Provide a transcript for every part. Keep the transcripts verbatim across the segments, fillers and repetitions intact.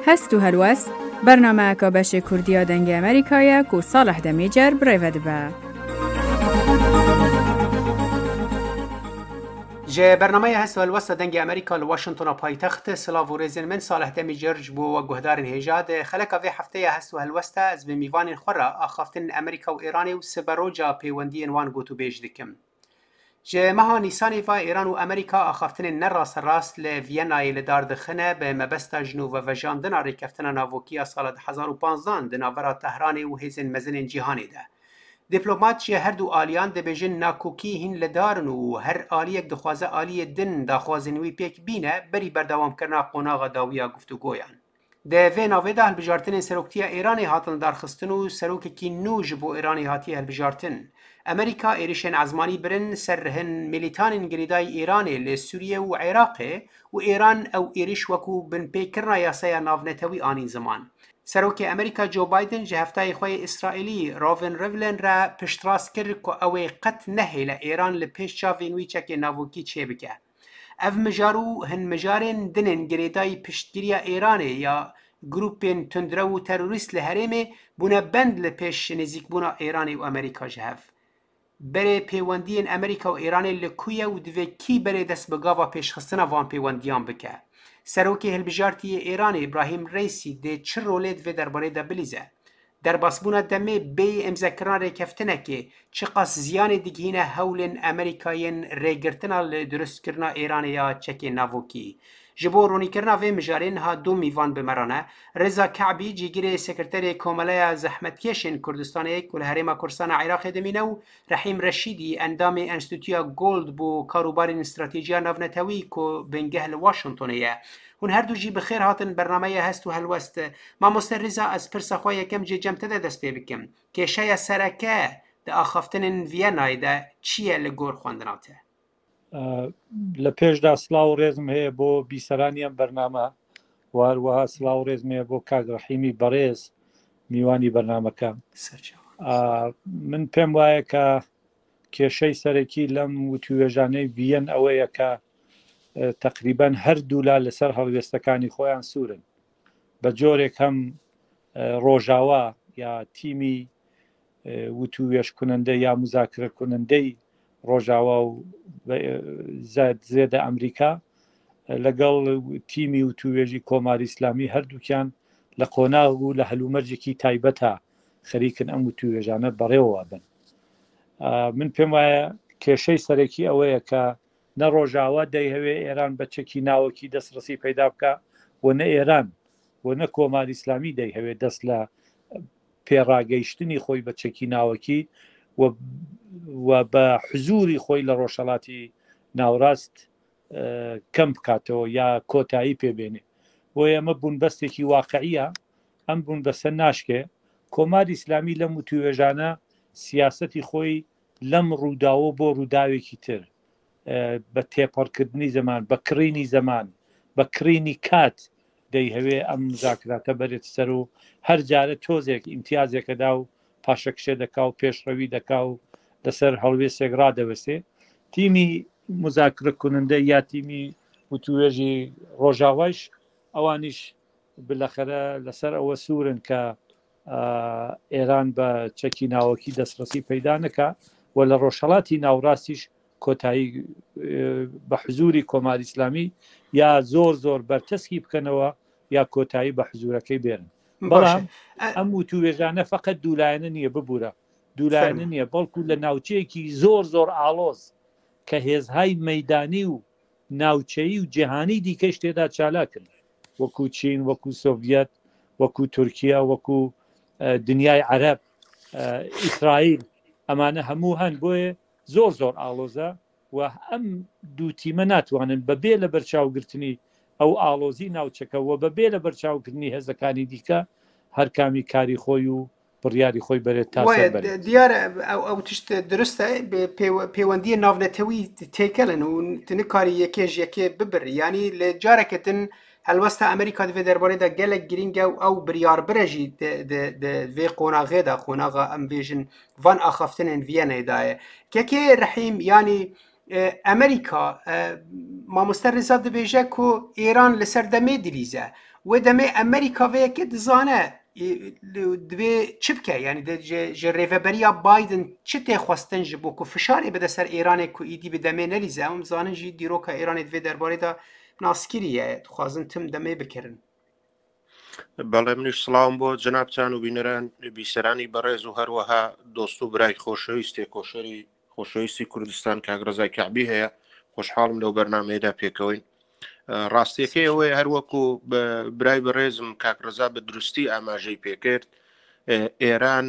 هست و هلوست برنامه که بشه کردیا دنگ امریکایه که صالح دمیجر برای به. جه برنامه هست و هلوست دنگ امریکا لواشنطن پایتخت سلاو و رزن من صالح دمیجر جبو و گهدار هجاد خلق في هفته هست و هلوست از به میوان خورا آخافتن امریکا و ایرانی و سبروجا پیوندی وان گوتو بیج دکم. جه مها نیسانی و ایران و امریکا آخافتن نراس راست لوینای لدار دخنه به مبستا جنوب و وجاندن ریکفتن ناوکیا سال هزار و پانزده دناورا تهرانی و هیزن مزن جهانی ده. دیپلمات جه هر دو آلیان ده بیجن ناکوکی هین لدارن و هر آلیک دخوازه آلی دن داخوازنوی پیک بینه بری بردوام کرنا قناغ داویا گفتگویان. ده وی ناوی ده هلبجارتن سروکتیا ایرانی هاتن دارخستن و سروک کی نوج بو ایرانی هاتی هلبجارتن. امریکا ایریشن عزمانی برن سرهن ملیتان گریدای ایرانی لسوریه و عراقه و ایران او ایریش وکو بن پیکرنا یاسای ناونتوی آنین زمان. سروک امریکا جو بایدن جه هفتای خواه اسرائیلی راون ریولن را پشتراس کرد که اوی قط نهی لإیران لپیش چاوینوی چک ناوکی چه بکه. اف مجارو هن مجارن دنن گریدای پشتگیری ایرانی یا گروپین تندرو و تروریست لحرمه بونه بند لپیش نزیک بونا ایرانی و امریکا جهف. بره پیوندین امریکا و ایرانی لکویه و دوی کی بره دست بگاوا پیش خستنا وان پیوندیان بکه. سروکی هلبجارتی ایرانی ابراهیم رئیسی ده چه رولید و درباره ده بلیزه. در باسبونا دمه بی امزکران ریکفتنه که چه قاس زیان دیگهینه هولن امریکایین ریگرتنا لدرست کرنا ایرانی یا چک ناوکی. جبو رونی کرنا و مجارین ها دو میوان بمرانه رضا کعبی جیگیر سکرتری کوملای زحمت کشن کردستانی کل هرما کرسان عراق دمینه و رحیم رشیدی اندام انستیتویا گولد بو کاروبار استراتیجیا ناونتوی کو بنگهل واشنطنیه. هون هر دو جی بخیر هاتن برنامه هست و هلوست ما مسترزا از پرسا خواه یکم جی جمتده دست پی بکم که شای سرکه ده آخافتن وینای ده چیه لگور خواندناته؟ لە پێشدا سلااو ڕێزم هەیە بۆ بیسەرانیان بەرنامە واروەها سلااو ڕێزم هەیە بۆ کاگڕەحیمی بەڕێز میوانی بەرنامەکە. من پێم وایە کە کێشەی سەرەکی لەم وتوێژانەی ڤیەن ئەوەیە کە تقریبان هەردوولا لەسەر هەڵوێستەکانی خۆیان سوورن بە جۆرێک هەم ڕۆژاوا یا تیمی وتوێژ کننده یا مزاکرە کنندەی ڕۆژاوا و زێدە ئەمریکا لەگەڵ تیمی و توێژی کۆماری ئیسلامی هەردووکیان لە قۆناغ و لە هەلومەرجێکی تایبەتە خەریکن ئەم وتوێژانە بەڕێوەوە بن. من پێم وایە کێشەی سەرەکی ئەوەیە کە نە ڕۆژاوا دەیهەوێ ئێران بە چەکی ناوەکی دەستڕسی پەیدا بکە و نە ئێران و نە کۆماری ئیسلامی دەیهەوێت دەست لە پێڕاگەیشتنی خۆی بە چەکی ناوەکی و بە حزوری خۆی لە ڕۆژهەڵاتی ناوڕاست کەم بکاتەوە یا کۆتایی پێبێنێ. بۆ ئێمە بوونبەستێکی واقعیە ئەم بوونبەستە ناشکێ. کۆماری ئیسلامی لەم وتوێژانە سیاسەتی خۆی لەم ڕووداوە بۆ ڕووداوێکی تر بە تێپەڕکردنی زەمان بە کڕینی زەمان بە کڕینی کات دەیهەوێ ئەم مزاکراتە بەرێت سەر و هەر جارە تۆزێک ئیمتیازێکەدا و پاشەکشێ دەکا و پێشڕەوی دەکا و لەسەر هەڵوێستێک ڕادەوەستێ. تیمی مزاکرە کننده یا تیمی وتوێژی ڕۆژاوایش ئەوانیش بلەخەرە لەسەر ئەوە سوورن کە ئێران بە چەکی ناوەکی دەستڕسی پەیدا نەکا و لە ڕۆژهەڵاتی ناوڕاستیش کۆتایی بە حزوری کۆماری ئیسلامی یا زۆر زۆر بەرتەسکی بکەنەوە یا کۆتایی بە حزورەکەی بێنن. بەڵام ئەم وتوێژانە فەقەت دوولایەنە نییە ببوورە دوولایەنە نییە بەڵکو لە ناوچەیەکی زۆر زۆر ئاڵۆز کە هێزهای مەیدانی و ناوچەیی و جیهانی دیکەش تێدا چالاکن وەکو چین وەکو سۆڤیەت وەکو تورکیا وەکو دنیای عەرەب ئیسرائیل ئەمانە هەموو هەن بۆیە زۆر زۆر ئاڵۆزە و ئەم دوو تیمە ناتوانن بەبێ لە بەرچاوگرتنی ئەو ئاڵۆزی ناوچەکەەوە بەبێ لە بەرچاوکردنی هێزەکانی دیکە هەر کامی کاری خۆی و بڕیاری خۆی بەرێت تا دیارە ئەو تشت درستە پەیوەندی ناونەتەوی تێکەڵن و تنکاری یەکێژ یەکێ ببر ینی لە جارێکتن هەلوەستە ئەمریکا دەوێت دەربارەیدا گەلێک گرینگە و ئەو بریار برەژی vê قۆناغێدا قۆناغا ئەم بێژن van ئاخافتنên Vîyenneyê daye. Kekê Rehîm yanî ئەمریکا مامۆستا ڕێزا دەبێژە و ئێران لەسەر دەمێ دلیزە و دەمێ ئەمریکاەیەکە دزانە دوێ چ بکە یعنی ji rêveberiya Biden çi tê xwestin ji bo ku fişarê bide ser Îranê ku îdî bi demê nelîze em zanin jî dîroka Îranê divê derbarê de naskirî ye dixwazin tim demê bikirin. بەڵێ منیش سڵاوم بۆ جەنابتان و بینەران بیسەرانی بەڕێز و هەروەها دۆست و برای خۆشەویستێ کۆشەری خۆشەویستی کوردستان کاگرەزای کەعبی هەیە خۆشحاڵم لەو بەرنامەیەدا پێکەوەین ڕاستیەکەی ئەوەیە هەروەکو برای بەڕێزم کاکرەزا بە دروستی ئاماژەی پێکرد ئێران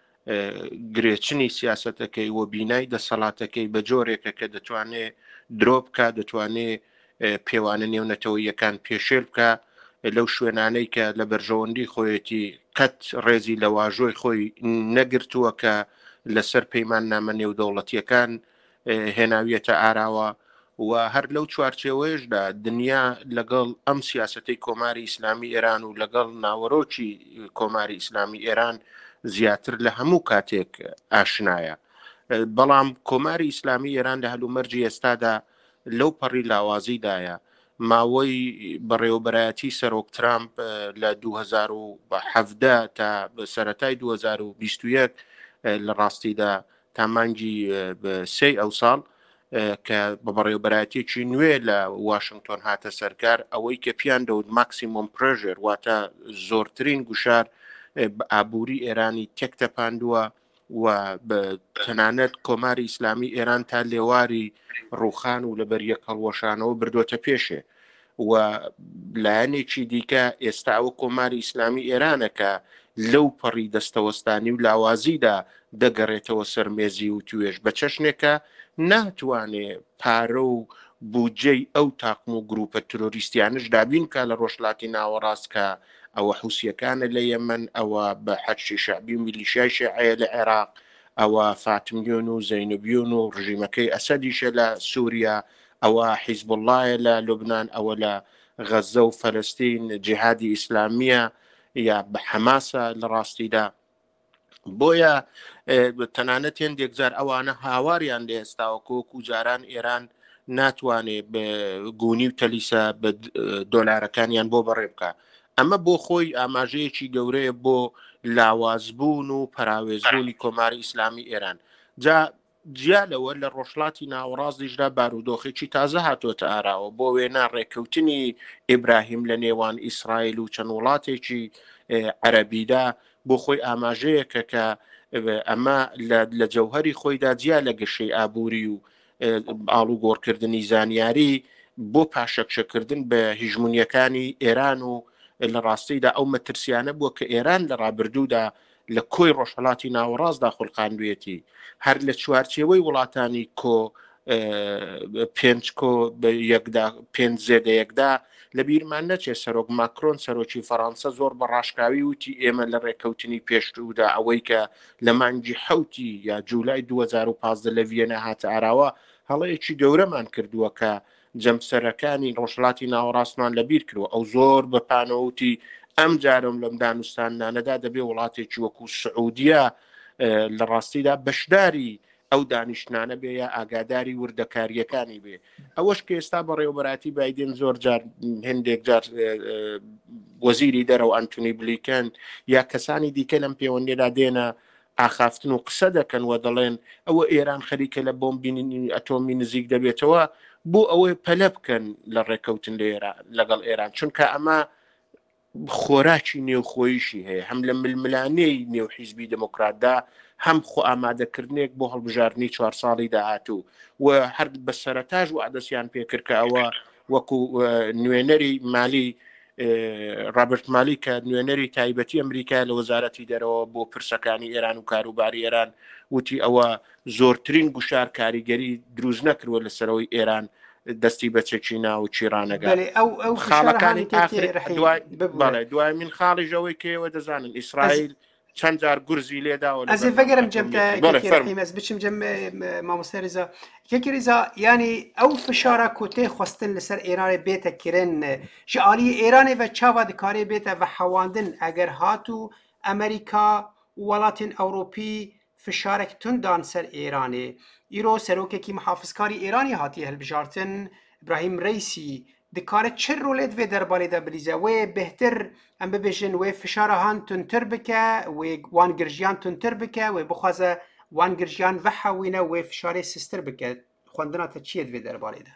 گرێچنی سیاسەتەکەی و بینای دەسەڵاتەکەی بە جۆرێکە کە دەتوانێت درۆ بکە دەتوانێت پێوانە نێونەتەوەیەکان پێشێل بکە لەو شوێنانەی کە لە بەرژەوەندی خۆیەتی قەت ڕێزی لە واژۆی خۆی نەگرتووە کە لەسەر پەیمان نامە نێودەوڵەتیەکان هێناویەتە ئاراوە و هەر لەو چوارچێوەیەشدا دنیا لەگەڵ ئەم سیاسەتەی کۆماری ئیسلامی ئێران و لەگەڵ ناوەڕۆکی کۆماری ئیسلامی ئێران زیاتر لە هەموو کاتێک ئاشنایە بەڵام کۆماری ئیسلامی ئێران لە هەلومەرجی ئێستادا لەو پەڕی لاوازیدایە ماوەی بەڕێوەبەرایەتی سەرۆک ترامپ لە دوو هەزار و هەڤدە تا سەرەتای دوو هەزار و بیست و یەک لە ڕاستیدا تا مانگی سێ ئەو ساڵ کە بە بەڕێوەبەرایەتێکی نوێ لە واشنگتۆن هاتە سەرکار ئەوەی کە پیان دەوت ماکسیمۆم پرێژر واتە زۆرترین گوشار ئابووری ئێرانی تێکتەپاندووە و تەنانەت کۆماری ئیسلامی ئێران تا لێواری ڕووخان و لەبەر یەک هەڵوەشانەوە بردۆتە پێشێ و لایەنێکی دیکە ئێستا ئەوە کۆماری ئیسلامی ئێرانەکە لەو پەڕی دەستەوەستانی و لاوازیدا دەگەڕێتەوە سەرمێزی و توێژ بە چەشنێکە ناتوانێ پارە و بودجەی ئەو تاقم و گروپە ترۆریستیانش دابین کە لە ڕۆژهەڵاتی ناوەڕاست کە ئەوە حوسیەکانە لە یەمەن ئەوە بە حەچی شەعبی و میلیشیای شیعە لە عێراق ئەوە فاتمیۆن و زەینەبیۆن و ڕژیمەکەی ئەسەدیشە لە سووریا ئەوە حیزب اللهە لە لوبنان ئەوە لە غەزە و فەلەستین جیهادی ئیسلامیە یا بە حەماسە لە ڕاستیدا بۆیە تەنانەت هێندێکجار ئەوانە هاواریان لە ئێستاوەکۆ و جاران ئێران ناتوانێت بە گونی و تەلیسە بە دۆلارەکانیان بۆ بەڕێ بکە ئەمە بۆ خۆی ئاماژەیەکی گەورەیە بۆ لاوازبوون و پەراوێزبوونی کۆماری ئیسلامی ئێران جا جیالەوە لە ڕۆژهەڵاتی ناوەڕاستیشدا بارودۆخێکی تازە هاتۆتە ئاراوە بۆ وێنە ڕێککەوتنی ئیبراهیم لە نێوان ئیسرائیل و چەند وڵاتێکی عەرەبیدا بۆ خۆی ئاماژەیەکە کە ئەمە لە جەوهەری خۆیدا جیا لە گەشەی ئابووری و ئاڵو گۆڕکردنی زانیاری بۆ پاشەکشەکردن بە هیژمونیەکانی ئێران و لە ڕاستیدا ئەو مەترسیانە بووە کە ئێران لە ڕابردوودا لە کۆی ڕۆژهەڵاتی ناوەڕاستدا خوڵقاندوێتی هەر لە چوارچێوەی وڵاتانی کۆ پێنج کۆ یەکدا پێنج زێدە یەکدا لە بیرمان نەچێ سەرۆک ماکرۆن سەرۆکی فەڕەنسا زۆر بە ڕاشکاوی وتی ئێمە لە ڕێککەوتنی پێشتوودا ئەوەی کە لە مانگی حەوتی یا جوولای دوو هەزار و پانزدە لە ڤێنە هاتە ئاراوە هەڵەیەکی گەورەمان کردووە کە جەمسەرەکانی ڕۆژهەڵاتی ناوەڕاستمان لەبیر کردووە ئەو زۆر بەپانەوتی ئەم جارم لەم دانوستانانەدا دەبێ وڵاتێکی وەکو سعودیە لە ڕاستیدا بەشداری ئەو دانیشتانە بێ یا ئاگاداری وردەکاریەکانی بێ ئەوەش کە ئێستا بەڕێوەبەراتی بایدن زۆر جار هەندێک جار وەزیری دەرەوە ئەنتونی بلیکەن یا کەسانی دیکە لەم پەیوەندیدا دێنە ئاخافتن و قسە دەکەن و دەڵێن ئەوە ئێران خەریکە لە بۆمبینی ئەتۆمی نزیک دەبێتەوە بۆ ئەوەی پەلە بکەن لە ڕێککەوتن لەگەڵ ئێران چونکە ئەمە خۆراکی نێوخۆیشی هەیە هەم لە ململانەی نێو حیزبی دموکراتدا هەم خۆ ئامادەکردنێک بۆ هەڵبژاردننی چوار ساڵی داهاتوو و هەر بە سەرەتاژ و عادەسیان پێکرد کە ئەوە وەکو نوێنەری مالی ڕابرت مالی کە نوێنەری تایبەتی ئەمریکا لە وەزارەتی دەرەوە بۆ پرسەکانی ئێران و کاروباری ئێران وتی ئەوە زۆرترین گوشار کاریگەری دروست نەکردووە لەسەرەوەی ئێران دەستی بەچێکی ناو چیرانەگە خاڵەکانی دوای من خاڵی ژەوەی کێوە دەزانن ئیسرائیل چەند جار گورزی لێداوە ئەزێ فەگەرم جەمتەمەس بچم جەم مامۆستا ڕێزا یەکی ڕێزا ینی ئەو فشارە کۆتێ خواستن لەسەر ئێرانێ بێتە کرێن ji aliyê Îranê ve çawa dikarê bête ve hewandiن ئەگەر هات و ئەمریکا و وڵاتên Ewropî فشارێک توندان سەر ئێرانێ ئیرۆ سەرۆکێکی محافزکاری ئێرانی هاتیە هەلبژارتن ئیبراهیم ڕەیسی دکارێت چ ڕۆلێت وێ دەربارەیدا بریزە وێ بهتر ئەم ببێژن وێ فشارە هاان تونتر بکە وێ وان گرژیان تونتر بکە وێ بخوازە وان گرژیان بەحەوینە وێ فشارێ سستر بکە خوێندناتە چیت وێ دەربارەیدا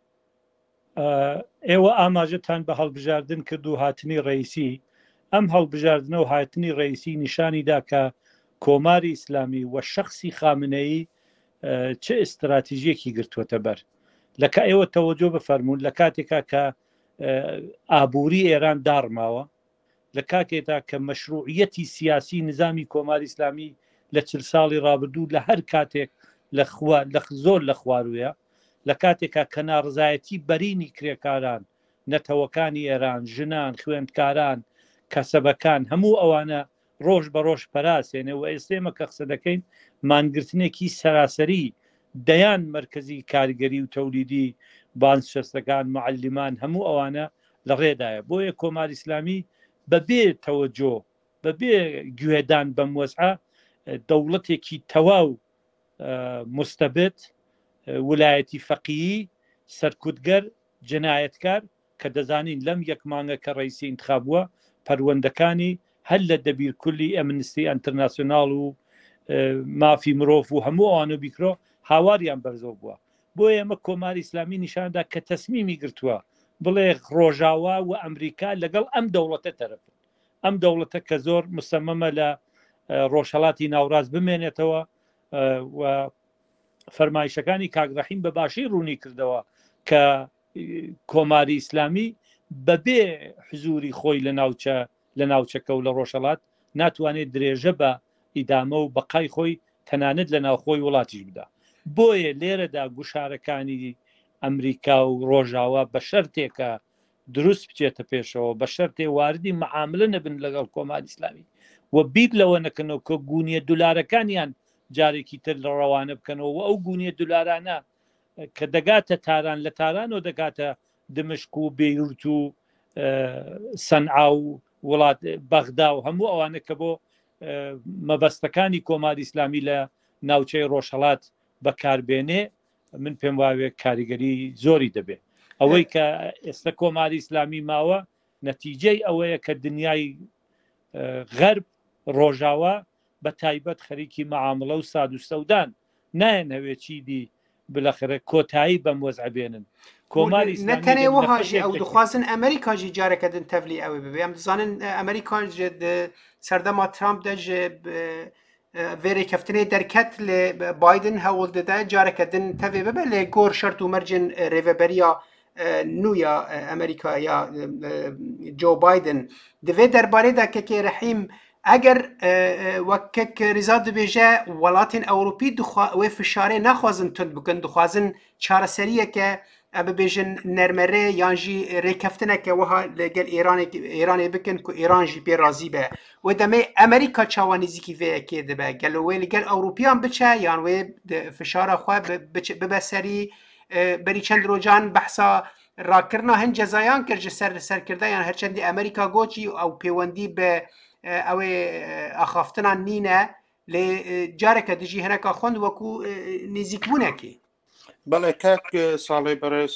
ئێوە ئاماژەتان بە هەڵبژاردن کرد و هاتنی ڕئیسی ئەم هەڵبژاردنە و هاتنی ڕئیسی نیشانیدا کە کۆماری ئیسلامی و شەخسی خامنەیی چه ئستراتیژیەکی گرتووەتە بەر لەکە ئێوە تەوەجۆ بفەرمونون لە کاتێکا کە ئابووری ئێران داڕماوە لە کاتێکدا کە مەشروعیەتی سیاسی نظامی کۆماری ئیسلامی لە چل ساڵی ڕابردوو لە هەر کاتێک لە زۆر لە خوارویە لە کاتێکا کە ناڕزایەتی بەرینی کرێکاران نەتەوەکانی ئێران ژنان خوێندکاران کەسەبەکان هەموو ئەوانە ڕۆژ بە ڕۆژ پەراسێنێ و ئێستێمە کە قسە دەکەین مانگرتنێکی سەراسەری دەیان مرکزی کاریگەری و تەولیدی بانسشەستەکان معلمان هەموو ئەوانە لە ڕێدایە بۆیە کۆماری ئیسلامی بەبێ تەوەجۆ بەبێ گوێدان بەم وەزعە دەوڵەتێکی تەواو مستەبت ویلایەتی فەقیهی سەرکوتگەر جنایەتکار کە دەزانین لەم یەک مانگە کە ڕئیسی انتخابووە پەروەندەکانی هەل لە دەبیر کولی ئەمنستی ئەنتەرناسیۆناڵ و مافی مرۆڤ و هەموو ئەوانە بیکرۆ هاواریان بەرزۆ بووە بۆ ئێمە کۆماری ئیسلامی نیشاندا کە تەسمیمی گرتووە بڵێ ڕۆژاوا و ئەمریکا لەگەڵ ئەم دەوڵەتە تەرەفن ئەم دەوڵەتە کە زۆر مسەمەمە لە ڕۆژهەڵاتی ناوڕاست بمێنێتەوە و فەرمایشەکانی کاگڕەحیم بە باشی ڕوونی کردەوە کە کۆماری ئیسلامی بەبێ حزوری خۆی لە ناوچە لە ناوچەکە و لە ڕۆژهەڵات ناتوانێت درێژە بە ئیدامە و بەقای خۆی تەنانەت لە ناوخۆی وڵاتیش بدا بۆیە لێرەدا گوشارەکانی ئەمریکا و ڕۆژاوا بە شەرتێکە دروست بچێتە پێشەوە بە شەرتێ واردی مەعاملە نەبن لەگەڵ کۆماری ئیسلامی و بیر لەوە نەکەنەوە کە گونیە دولارەکانیان جارێکی تر لە ڕەوانە بکەنەوە و ئەو گونیە دولارانە کە دەگاتە تاران لە تارانەوە دەگاتە دمشق و بێیروت و سەنعا و وڵات بەغدا و هەموو ئەوانە کە بۆ مەبەستەکانی کۆماری ئیسلامی لە ناوچەی ڕۆژهەڵات بەکاربێنێ من پێم وایە کاریگەری زۆری دەبێت ئەوەی کە ئێستا کۆماری ئیسلامی ماوە نەتیجەی ئەوەیە کە دنیای غەرب ڕۆژاوا بە تایبەت خەریکی مەعامڵە و ساد و سەودان نایەنەوێ چیدی بلەخرە کۆتایی بەم وەزع بێنن کۆماری نەتەنێ وەهاژی ئەو دخوازن ئەمریکاژی جارەکەدن تەڤلی ئەوێ ببێ ئەم دەزانن ئەمریکا سەردەما ترامپ دەژێ vêrêkeftinê derket lê Biden hewl dide carekedin tevê bibe lê gor şert û mercên rêveberiya nû ya Amerîka ya Joe Biden divê derbarê de kekê rehîm eger wekek rîza dibêje welatên Ewropî wê fişarê nexwazin tund bikin dixwazin çareseriyeke em bibêjin nermerê yan jî rêkeftineke wiha legel Îranê bikin ku Îran jî pê razî be wê demê Amerîka çawa nêzîkî vê yekê dibe gelo wê li gel Ewropîyan biçe yan wê fişara xwe bibe serî berî çend rojan behsa rakirina hin cezayan kir ji ser serkirde yan herçendî Amerîka goçî ew pêwendî bi ew ê axaftinan nîne lê careke dijî hineka xwend wekû nêzîkbûnekê بەڵێ کاک ساڵی بەڕێز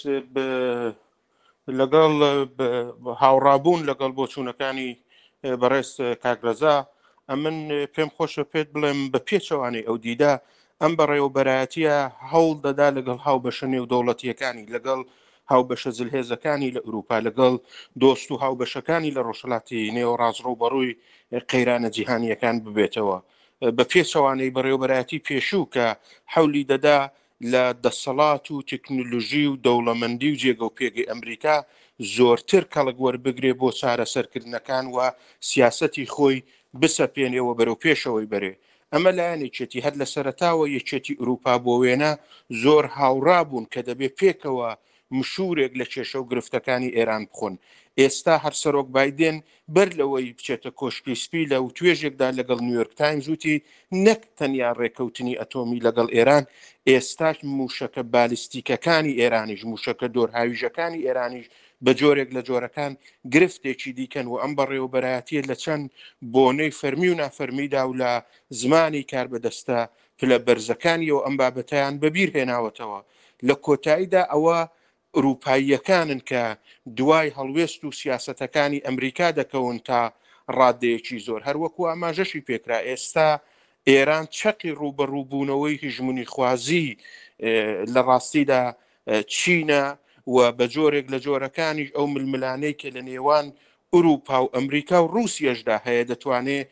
لەگەڵ هاوڕابوون لەگەڵ بۆچوونەکانی بەڕێز کاکرەزا ئەمن پێم خۆشە پێت بڵێم بە پێچەوانی ئەو دیدا ئەم بەڕێوەبەرایەتیە هەوڵ دەدا لەگەڵ هاوبەشە نێودەوڵەتیەکانی لەگەڵ هاوبەشە زلهێزەکانی لە ئوروپا لەگەڵ دۆست و هاوبەشەکانی لە ڕۆژهەڵاتی نێوەڕازڕووبەڕووی قەیرانە جیهانیەکان ببێتەوە بە پێچەوانەی بەڕێوەبەرایەتی پێشوو کە حەولی دەدا لە دەسەڵات و تکنۆلۆژی و دەوڵەمەندی و جێگە و پێگەی ئەمریکا زۆرتر کەڵک وەربگرێ بۆ چارەسەرکردنەکان و سیاسەتی خۆی بسەپێنێەوە بەرەو پێشەوەی بەرێ ئەمە لایەنێکێتی هەر لە سەرەتاوە یەکێتی ئوروپا بۆ وێنە زۆر هاوڕابوون کە دەبێ پێکەوە مشورێک لە کێشە و گرفتەکانی ئێران بخۆن ئێستا هەر سەرۆک بایدێن بەر لەوەی بچێتە کۆشکی سپی لە و توێژێکدا لەگەڵ نیویۆرک تایمز وتی نەک تەنیا ڕێکەوتنی ئەتۆمی لەگەڵ ئێران ئێستاش موشەکە بالیستیکەکانی ئێرانیش موشەکە دۆرهاویژەکانی ئێرانیش بە جۆرێک لە جۆرەکان گرفتێکی دیکەن و ئەم بەڕێوەبەرایەتیە لە چەند بۆنەی فەرمی و نافەرمیدا و لە زمانی کار بەدەستە پلە بەرزەکانیەوە ئەم بابەتیان بەبیر هێناوەتەوە. لە کۆتاییدا ئەوە ئەوروپاییەکانن کە دوای هەڵوێست و سیاسەتەکانی ئەمریکا دەکەون تا ڕادەیەکی زۆر هەروەکو ئاماژەشی پێکرا. ئێستا ئێران چەقی ڕوبەڕووبوونەوەی هژمونی خوازی لە ڕاستیدا چینە و بە جۆرێک لە جۆرەکانی ئەو ململانەی کە لە نێوان ئوروپا و ئەمریکا و رووسیەشدا هەیە دەتوانێت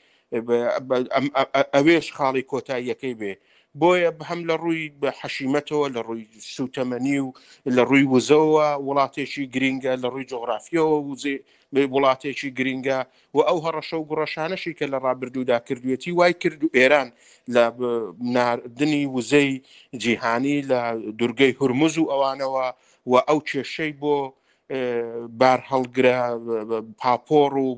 ئەوێش خاڵی کۆتاییەکەی بێ. بۆیە هەم لە ڕووی بە حەشیمەتەوە لە ڕووی سوتەمەنی و لە ڕووی وزەوە وڵاتێکی گرینگە، لە ڕووی جۆغرافیەوە وڵاتێکی گرینگە و ئەو هەڕەشە و گوڕەشانەشی کە لە ڕابردوودا کردوێتی وای کرد و ئێران لە ناردنی وزەی جیهانی لە دورگەی هورمز و ئەوانەوە و ئەو کێشەی بۆ بار هەڵگرە پاپۆڕ و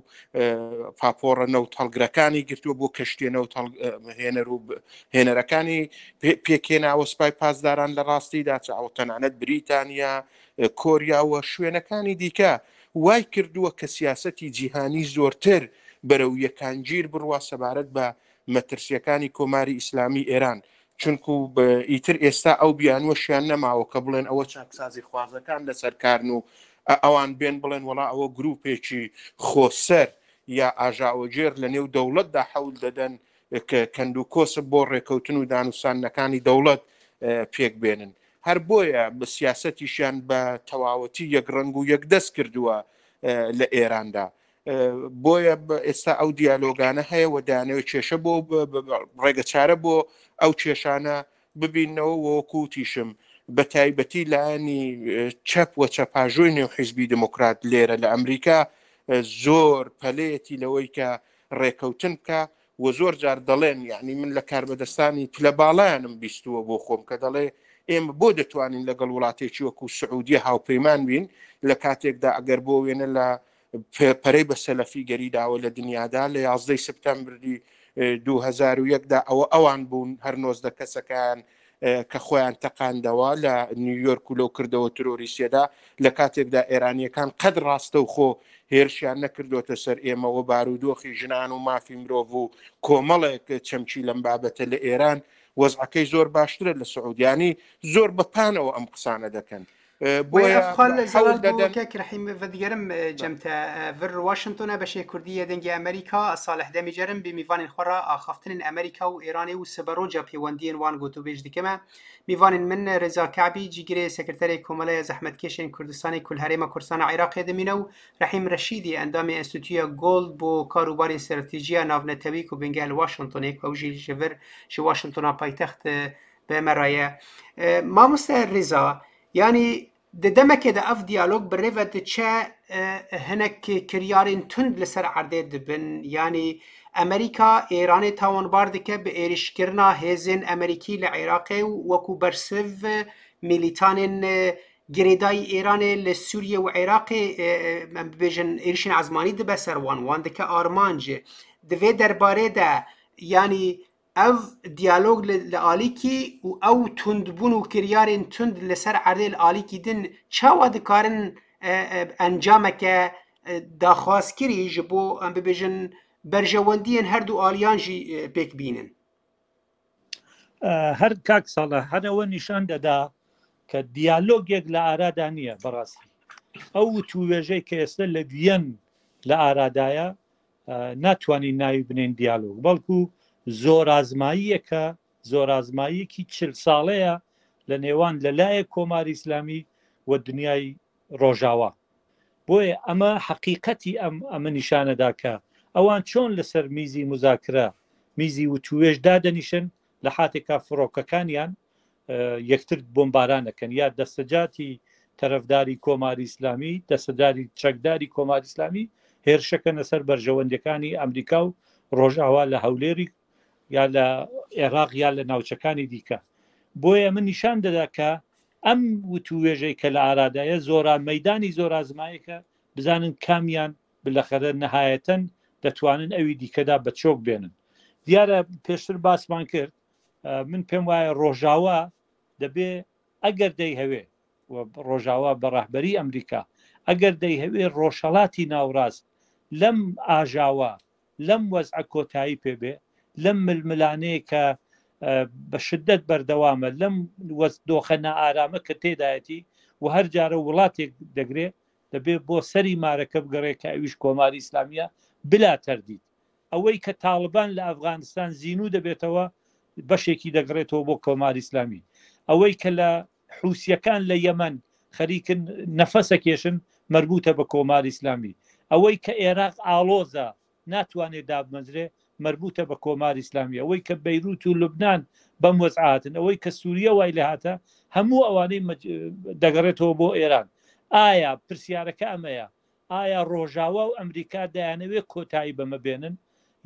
پاپۆڕە نەوت هەڵگرەکانی گرتووە بۆ کەشتێ نەوت هێنەر و هێنەرەکانی پێکێناوە سوپای پاسداران لە ڕاستیدا چاوە تەنانەت بریتانیا، کۆریاوە شوێنەکانی دیکە وای کردووە کە سیاسەتی جیهانی زۆرتر بەرەو یەکانگیر بڕوا سەبارەت بە مەترسیەکانی کۆماری ئیسلامی ئێران، چونکو ئیتر ئێستا ئەو بیانوەشیان نەماوە کە بڵێن ئەوە چاکسازی خوازەکان لەسەرکارن و ئەوان بێن بڵێن وڵا ئەوە گروپێکی خۆسەر یا ئاژاوەجێر لە نێو دەوڵەتدا حەول دەدەن کە کەندوکۆسە بۆ ڕێکەوتن و دانوسانەکانی دەوڵەت پێک بێنن. هەر بۆیە بە سیاسەتیشیان بە تەواوەتی یەک ڕەنگ و یەک دەست کردووە لە ئێراندا. بۆیە ئێستا ئەو دیالۆگانە هەیە و دانەوە کێشە بۆ ڕێگە چارە بۆ ئەو کێشانە ببینەوە وەکوتیشم بە تایبەتی لایەنی چەپ و چەپاژۆی نێو حیزبی دموکرات لێرە لە ئەمریکا زۆر پەلەیەتی لەوەی کە ڕێکەوتن بکە و زۆر جار دەڵێن یعنی من لە کاربەدەستانی پلە باڵایانم بیستووە بۆ خۆم کە دەڵێ ئێمە بۆ دەتوانین لەگەڵ وڵاتێکی وەکو سعودیە هاوپەیمان بین لە کاتێکدا ئەگەر بۆ وێنە لە پەرەی بە سەلەفی گەریداوە لە دنیادا لە یازدەی سپتەمبری دوو هەزار و یەکدا ئەوە ئەوان بوون هەر نۆزدە کەسەکان کە خۆیان تەقاندەوە لە نیویۆرک و لەو کردەوە ترۆریسیەدا لە کاتێکدا ئێرانیەکان قەد ڕاستە و خۆ هێرشیان نەکردوتە سەر ئێمەوە بارودۆخی ژنان و مافی مرۆڤ و کۆمەڵێک چەمچی لەم بابەتە لە ئێران وەزعەکەی زۆر باشترە لە سعودیانی زۆر بەپانەوە ئەم قسانە دەکەن. رحیم ودیگرم جمتا ور واشنطن بشه کردی دنگ امریکا صالح دمیجرم به میوان خورا آخافتن امریکا و ایران و سبروجا پیوندین وان گوتو بیج دیکما میوان من رضا کعبی جیگری سکرتری کماله زحمت کشین کردستانی کل هرم کردستان عراق دمینو رحیم رشیدی اندام انستیتویا گولد بو کاروبار استراتژی ناونتوی کو بنگال واشنطن یک اوجی جبر ش واشنطن پایتخت به مرایه ما مست رضا یعنی دمکه د اف دیالوگ بریو د چه هنک کریارین تند لسر عرده دبن یعنی امریکا ایران تاوان بارد که به ایرشکرنا هزین امریکی لعراق وکو برسف میلیتان گریدای ایران لسوریه و عراق بجن ایرشین عزمانی دبه سروان وان دکه آرمانج دوی درباره ده یعنی او دیالوگ لآلیکی و او تندبون و کریارین تند لسر عرده لآلیکی دن چاوا دکارن انجامه که داخواست کری جبو ام ببیجن برجواندین هر دو آلیان جی پیک بینن هر کاک ساله هر او نشان دادا که دیالوگ یک لآرادانیه براستی او تویجه که اصلا لبین لآرادایا ناتوانی ناوی بنین دیالوگ بلکو زۆر ئازماییەکە زۆر ئازماییەکی چل ساڵەیە لە نێوان لەلایەک کۆماری ئیسلامی و دنیای ڕۆژاوا. بۆیە ئەمە حەقیقەتی ئەم ئەمە نیشانەدا کە ئەوان چۆن لەسەر میزی مزاکرە میزی و توێژ دادەنیشن لە حاتێکا فڕۆکەکانیان یەکتر بۆمبارانەکەن یا دەستەجاتی تەرەفداری کۆماری ئیسلامی دەستەداری چەکداری کۆماری ئیسلامی هێرشەکەنە سەر بەرژەوەندەکانی ئەمریکا و ڕۆژاوا لە هەولێری یا لە عێراق یا لە ناوچەکانی دیکە. بۆیە من نیشان دەدا کە ئەم وتوێژەی کە لە ئارادایە زۆران مەدانی زۆر ئازمایەکە بزانن کامیان بلەخەرە نەهایەتەن دەتوانن ئەوی دیکەدا بە چۆک بێنن. دیارە پێشتر باسمان کرد من پێم وایە ڕۆژاوا دەبێ ئەگەر دەی هەوێ ڕۆژاوا بە ڕاهبەری ئەمریکا ئەگەر دەیهەوێ ڕۆژهەڵاتی ناوڕاست لەم ئاژاوە لەم وەزع کۆتایی پێبێ لەم ململانەیە کە بە شدت بەردەوامە لەم دۆخە نائارامە کە تێدایەتی و هەر جارە وڵاتێک دەگرێت دەبێت بۆ سەری مارەکە بگەڕێت کە ئەویش کۆماری ئیسلامیە بلا تەردید ئەوەی کە تاڵبان لە ئەفغانستان زیینوو دەبێتەوە بەشێکی دەگرێتەوە بۆ کۆماری ئیسلامی ئەوەی کە لە حوسیەکان لە یەمەن خەریکن نەفەسە کێشن مربوطە بە کۆماری ئیسلامی ئەوەی کە عێراق ئاڵۆزە ناتوانێت دابمەزرێ مربوطە بە کۆماری ئیسلامی ئەوەی کە بەیروت و لوبناان بەم وەزعاتن ئەوەی کە سووریە وای لە هاتە هەموو ئەوانەی دەگەڕێتەوە بۆ ئێران ئایا پرسیارەکە ئەمەیە ئایا ڕۆژاوا و ئەمریکا دەیانەوێت کۆتایی بەمە بێنن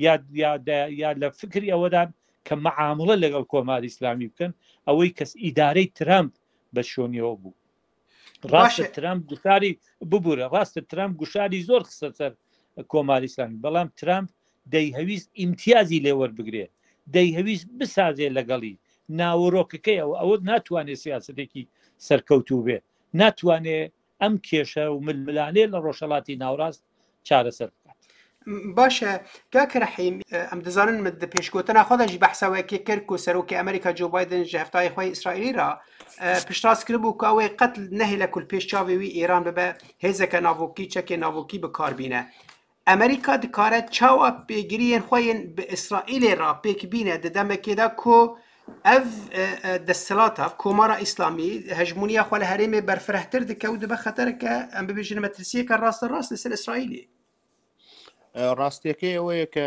یا لە فکری ئەوەدان کە مەعامڵە لەگەڵ کۆماری ئیسلامی بکەن ئەوەی کەس ئیدارەی ترامپ بە شۆنیەوە بوو ڕاستە ترامپ گوشاری ببوورە ڕاستە ترامپ گوشاری زۆر قسە سەر کۆماری ئیسلامی بەڵام ترامپ دەیهەویست ئیمتیازی لێوەربگرێ دەیهەویست بسازێ لەگەڵی ناوەڕۆکەکەی ئەو ئەوە ناتوانێت سیاسەتێکی سەرکەوتوو بێ ناتوانێت ئەم کێشە و ململانێ لە ڕۆژهەڵاتی ناوڕاست چارەسەر بکات. باشە کاکە رەحیم ئەم دەزانن من پێشگوتنا خۆدەژی بەحساوەیەکی کرد و سەرۆکی ئەمریکا جو بایدن ji هەفتای خۆی ئیسرائیلی را پشتڕاست کردبوو کە ئەوەی قەتل نەهێلە کول پێشچاوێوی ئێران ببە هێزەکە ناوۆکی چەکێ ناوۆکی بکاربینە ئەمریکا دکارە چاوە پێگیریên خۆیان بە ئیسرائیلێ را پێکبینە دەدەمەکێدا کۆ ئەv دەسەڵاتە کۆمارە ئیسلامی هەژمونیە خۆ لە هەرێمێ بەرفرەتر دکە و دەبە خەتەرەکە ئەم ببێژنە مەترسیەکە ڕاستە ڕاست لەسەر ئیسرائیلی ڕاستیەکەی ئەوەیە کە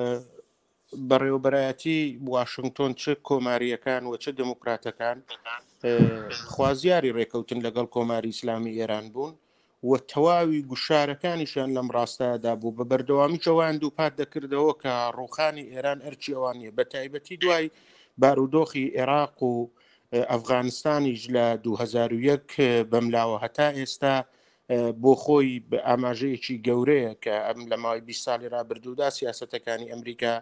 بەڕێوەبەرایەتی واشنگتۆن چ کۆماریەکان و چ دموکراتەکان خوازیاری ڕێکەوتن لەگەڵ کۆماری ئیسلامی ئێران بوون و تەواوی گوشارەکانیشان لەم ڕاستەدا بوو بە بەردەوامی جوان دووپات دەکردەوە کە ڕوخانی ئێران ئەرچی ئەوانیە بە تایبەتی دوای بارودۆخی عێراق و ئەفغانستانیش لە دوو هەزار و یەک بەملاوە هەتا ئێستا بۆ خۆی بە ئاماژەیەکی گەورەیە کە ئەم لە ماوەی بیست ساڵی ڕابردوودا سیاسەتەکانی ئەمریکا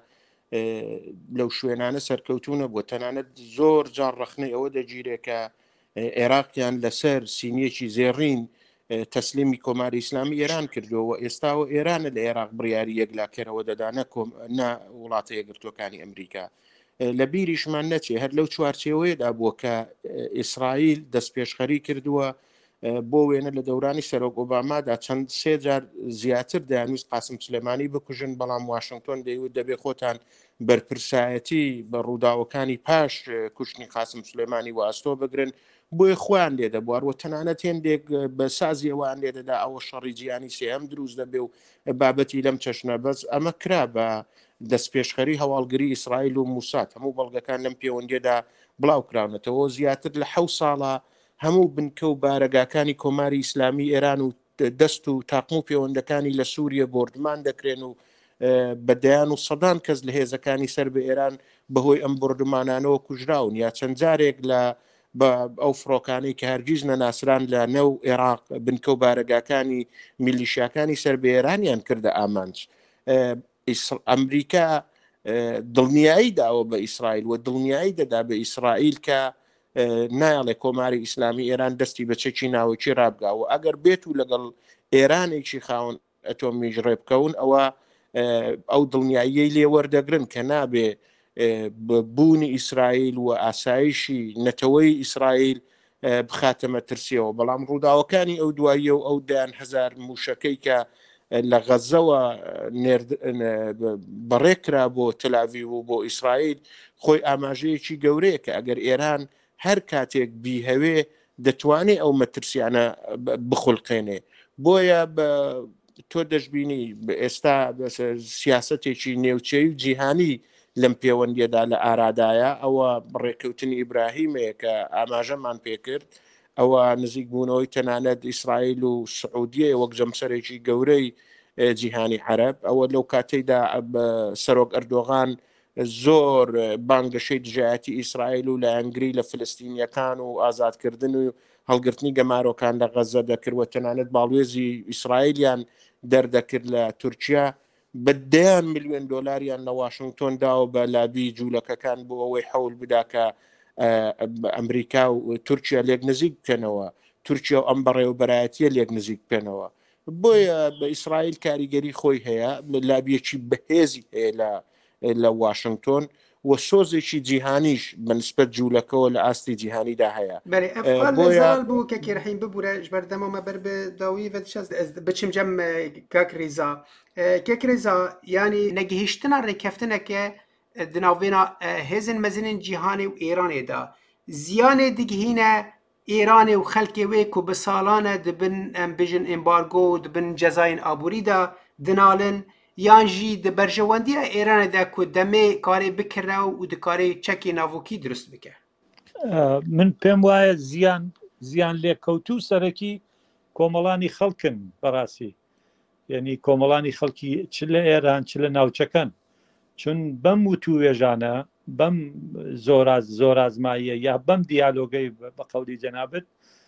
لەو شوێنانە سەرکەوتونە بۆ تەنانەت زۆر جار ڕەخنەی ئەوە دەگیرێت کە عێراقیان لەسەر سینیەکی زێڕین تەسلیمی کۆماری ئیسلامی ئێران کردووە ئێستاوە ئێرانە لە عێراق بڕیاری یەکلاکەرەوە دەدانە نە وڵاتە یەکگرتوەکانی ئەمریکا لە بیریشمان نەچێ هەر لەو چوارچێوەیەدا بووە کە ئیسرائیل دەست پێشخەری کردووە بۆ وێنە لە دەورانی سەرۆک ئۆبامادا چەند سێ جار زیاتر دەیانویست قاسم سلێمانی بکوژن بەڵام واشنگتۆن دەیوت دەبێ خۆتان بەرپرسایەتی بە ڕووداوەکانی پاش کوشتنی قاسم سلێمانی واستۆ بگرن بۆی خۆیان لێدە بوارەوە تەنانەت هێندێک بە سازیەوەیان لێدەدا ئەوە شەڕی جیهانی سێهەم دروست دەبێ و بابەتی لەم چەشنە بەس ئەمە کرا بە دەست پێشخەری هەواڵگری ئیسرائیل و موسات هەموو بەڵگەکان لەم پەیوەندیەدا بڵاو کراونەتەوە زیاتر لە حەوت ساڵە هەموو بنکە و بارەگاکانی کۆماری ئیسلامی ئێران و دەست و تاقم و پەیوەندەکانی لە سووریە بردمان دەکرێن و بەدەیان و سەدان کەس لە هێزەکانی سەر بە ئێران بەهۆی ئەم بردمانانەوە کوژراون یا چەند جارێک لە بە ئەو فڕۆکانی کە هەرگیز نەناسران لە نەو عێراق بنکە و بارەگاکانی میلیشیاکانی سەر بە ئێرانیان کردە ئامانج ئەمریکا دڵنیایی داوە بە ئیسرائیل و دڵنیایی دەدا بە ئیسرائیل کە نایڵێ کۆماری ئیسلامی ئێران دەستی بە چەکی ناوەکی ڕابگاوە ئەگەر بێت و لەگەڵ ئێرانێکی خاوەن ئەتۆمیژ ڕێبکەون ئەوە ئەو دڵنیاییەی لێ وەردەگرن کە نابێ بوونی ئیسرائیل و ئاسایشی نەتەوەی ئیسرائیل بخاتەمە ترسیەوە بەڵام ڕووداوەکانی ئەو دواییە و ئەو دایان هەزار موشەکەی کە لە غەزەوە بەڕێکرا بۆ تەلاڤیڤ و بۆ ئیسرائیل خۆی ئاماژەیەکی گەورەیە کە ئەگەر ئێران هەر کاتێک بیهەوێ دەتوانێت ئەو مەترسیانە بخولقێنێ بۆیە تۆ دەشببینی ئێستا سیاسەتێکی نێوچەی و جیهانی لەم پەیوەندیەدا لە ئارادایە ئەوە ڕێککەوتنی ئیبراهیمەیە کە ئاماژەمان پێکرد ئەوە نزیک بوونەوەی تەنانەت ئیسرائیل و سعودیە وەک جەمسەرێکی گەورەی جیهانی عەرەب ئەوە لەو کاتەیدا سەرۆک ئەردۆغان زۆر بانگەشەی دژایەتی ئیسرائیل و لایەنگری لە فلستینیەکان و ئازادکردن و هەڵگرتنی گەمارۆکان لە غەزە دەکردوە تەنانەت باڵێزی ئیسرائیلیان دەردەکرد لە تورکیا بەدەیان ملیۆن دۆلاریان لە واشنگتۆن داوە بە لابی جوولەکەکان بۆ ئەوەی حەول بدا کە ئەمریکا و تورکیا لێک نزیک بکەنەوە تورکیا و ئەم بەڕێوەبەرایەتیە لێک نزیک بکەنەوە. بۆیە بە ئیسرائیل کاریگەری خۆی هەیە، لابیەکی بەهێزی هەیە لە لە واشنگتۆن و سۆزێکی جیهانیش بەنسبەت جوولەکەەوە لە ئاستی جیهانیدا هەیە. بۆیە بوو کە کێرحین ببوورە ژبەردەمەمە بەر داوی بچم جەم کاکریزا کێکریزا ینی نەگەهیشتنا ڕێکەفتنەکە دناوێنە هێزن مەزنین جیهانی و ئێرانێدا زیانێ دیگهینە ئێرانێ و خەلکێ وێ و بە ساڵانە دبن ئەم بژن ئێمبارگۆ و دبن جەزاین ئابووریدا دنالن یانجی د بەرژەوەندیە ئێرانەدا کو دەمێ کارێ بکرا و دکارێ چەکی ناوۆکی دروست بکە. من پێم وایە زیان زیان لێکەوتوو سەرەکی کۆمەڵانی خەڵکن بەڕاستی، یعنی کۆمەڵانی خەڵکی چ لە ئێران چ لە ناوچەکەن، چون بەم و توێژانە بەم زۆر زۆر ئازماییە یا بەم دیالۆگەی بە قەولی جەنابەت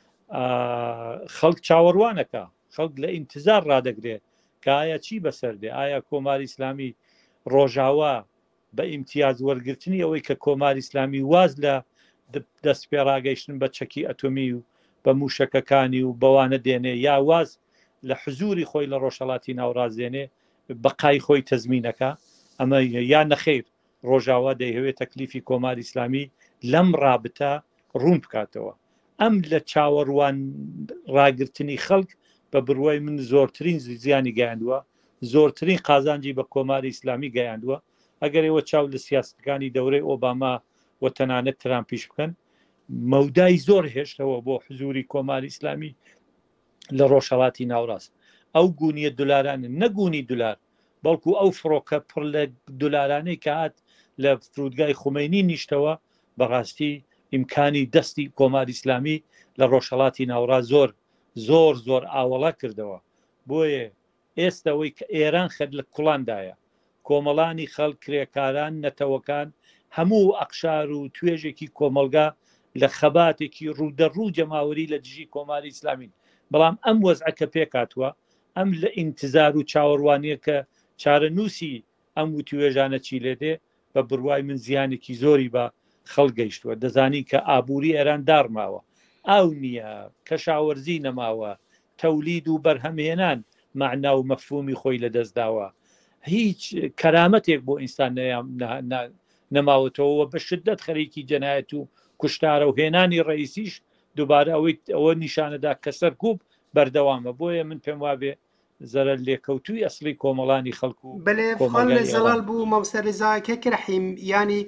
خەڵک چاوەڕوانەکە، خەڵک لە ئینتزار ڕادەگرێت کە ئایا چی بەسەردێ، ئایا کۆماری ئیسلامی ڕۆژاوا بە ئیمتیاز وەرگرتنی ئەوەی کە کۆماری ئیسلامی واز لە دەست پێڕاگەیشتن بە چەکی ئەتۆمی و بە موشەکەکانی و بەوانە دێنێ، یا واز لە حزوری خۆی لە ڕۆژهەڵاتی ناوڕازێنێ بەقای خۆی تەزمینەکە، ئەمە یا نەخێر ڕۆژاوا دەیهوێت تەکلیفی کۆماری ئیسلامی لەم ڕابتە ڕوون بکاتەوە. ئەم لە چاوەڕوان ڕاگررتنی خەڵک بە بڕوای من زۆرترین زیانی گەیاندووە، زۆرترین قازانجی بە کۆماری ئیسلامی گەیاندووە. ئەگەر ئێوە چاو لە سیاستەکانی دەورەی ئۆباما و تەنانەت ترامپیش بکەن، مەودای زۆر هێشتەوە بۆ حزوری کۆماری ئیسلامی لە ڕۆژهەڵاتی ناوڕاست. ئەو گونیە دولارانە نەگونی دولار، بەڵکو ئەو فڕۆکە پڕ لە دولارانەی کە هات لە فرودگای خومینی نیشتەوە بەڕاستی ئیمکانی دەستی کۆماری ئیسلامی لە ڕۆژهەڵاتی ناوڕاست زۆر زۆر زۆر ئاوەڵا کردەوە. بۆیە ئێستاەوەی کە ئێران خەد لە کوڵاندایە، کۆمەڵانی خەڵک کرێکاران نەتەوەکان هەموو ئەقشار و توێژێکی کۆمەلگا لە خەباتێکی ڕوودەڕوو جەماوەری لە دژی کۆماری ئیسلامین. بەڵام ئەم وەزعەکە پێکاتوە، ئەم لە ئینتزار و چاوەڕوانیە کە چارە نووسی ئەم و توێژانە چی لێدێ بە بڕوای من زیانێکی زۆری بە خەڵگەیشتووە. دەزانی کە ئابووری ئێران دارماوە، ئاو نییە، کەشاوەرزی نەماوە، تەولید و بەرهەمهێنان مەعنا و مەفهومی خۆی لەدەستداوە، هیچ کەرامەتێک بۆ ئینسان نەماوەتەوە، بە شدەت خەریکی جەنایەت و کوشتارە و هێنانی ڕئیسیش دووبارە ئەوەی ئەوە نیشانەدا کە سەرکوب بەردەوامە. بۆیە من پێم وابێ زەرە لێکەوتووی ئەسلی کۆمەڵانی خەڵکو و بەێ زەڵال بوو مەمسەرزاکە کرحیم ینی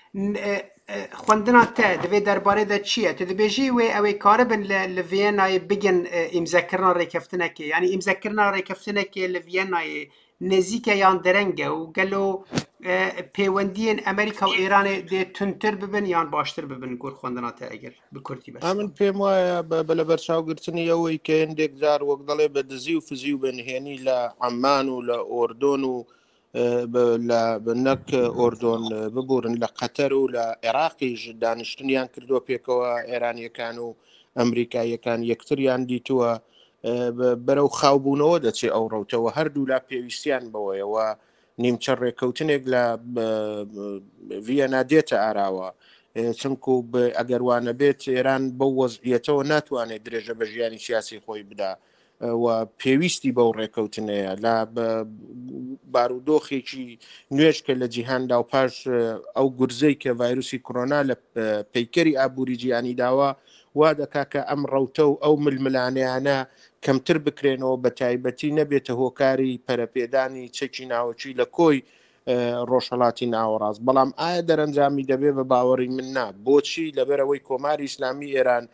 خوندنا te divê derbarê de çi ye? Tu dibêjî wê ew ê karibin li Vîyenayê bigin îmzekirina rêkeftinekê, yanî îmzekirina rêkeftinekê li Vîyenayê nêzik e yan dereng e û gelo pêwendiyên Amerîka û Îranê dê tundtir bibin yan baştir bibin gur xwendina te eger bi Kurdî beş. Min pêm waya bi berçavgirtinê ew ke hindêk car wek dalê bi dizî û fizî û benhênî li Emman û li Ordon û نەک ئۆردۆن ببورن لە قەتەر و لە عێراقیش دانیشتنیان کردووە پێکەوە ئێرانیەکان و ئەمریکایەکان یەکتریان دیتووە بەرەو خاوبوونەوە دەچێ ئەو ڕەوتەوە هەردوو لا پێویستیان بەوەیەوە نیمچە ڕێکەوتنێک لە ڤیەنا دێتە ئاراوە، چونکو ئەگەروانە بێت ئێران بەو وەزعیەتەوە ناتوانێت درێژە بە ژیانی سیاسی خۆی بدا و پێویستی بەو ڕێکەوتنەیە لە بارودۆخێکی نوێژ کە لە جیهاندا و پاش ئەو گورزەی کە ڤایرۆسی کۆرۆنا لە پەیکەری ئابووری جیهانی داوە وا دەکا کە ئەم ڕەوتە و ئەو ململانیانە کەمتر بکرێنەوە، بە تایبەتی نەبێتە هۆکاری پەرەپێدانی چەکی ناوەچی لە کۆی ڕۆژهەڵاتی ناوەڕاست. بەڵام ئایا دەرەنجامی دەبێ بە باوەڕی من نا؟ بۆچی لەبەرەوەی کۆماری ئیسلامی ئێران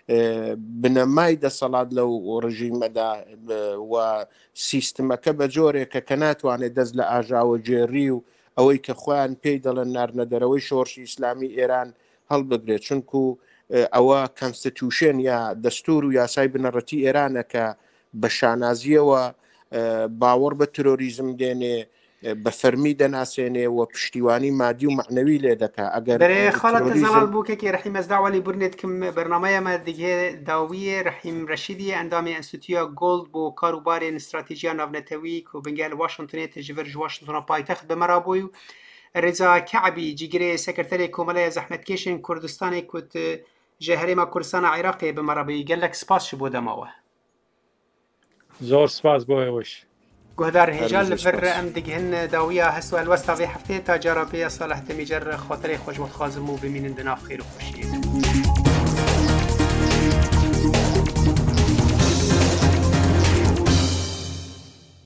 بنەمای دەسەڵات لەو ڕژیمەدا و سیستمەکە بە جۆرێکە کە ناتوانێت دەست لە ئاژاوە جێڕی و ئەوەی کە خۆیان پێی دەڵێن نارنەدەرەوەی شۆڕشی ئیسلامی ئێران هەڵبگرێت، چونکو ئەوە کەنستیتیوشن یا دەستور و یاسای بنەڕەتی ئێرانە کە بە شانازیەوە باوەڕ بە ترۆریزم دێنێ، بە فەرمی دەناسێنێ و پشتیوانی مادی و معنەوی لێ دەکا. ئەگەر خەڵەت زەڵال بووکێکی ڕحیم ئەزداوەلی بورنێت کم بەرنامەیەمە دیگە داویە ڕحیم ڕەشیدی ئەندامی ئەنستیتویا گۆڵد بۆ کاروبارێن استراتیژیا ناونەتەوی و بنگال واشنگتنێت ژڤر ژواشنگتۆنا پایتەخت بەمەرابووی و رضا کەعبی جیگرێ سەکرتەرێ کۆمەلەیە زەحمەتکێشên کوردستانê کوت جه هەرێما کوردستانە عێراقی بمەڕەبەی گەلێک سپاس بۆ دەماوە زۆر سپاس بۆ ئێوەش گۆدار هێژال لەبەر ئەم دگهن داویە هەسوال وەستا vê hefteyê ta cara pê ya Salih Demîcer xatirê xweş bixwazim û bimînin di nav xêr û xweşiyê.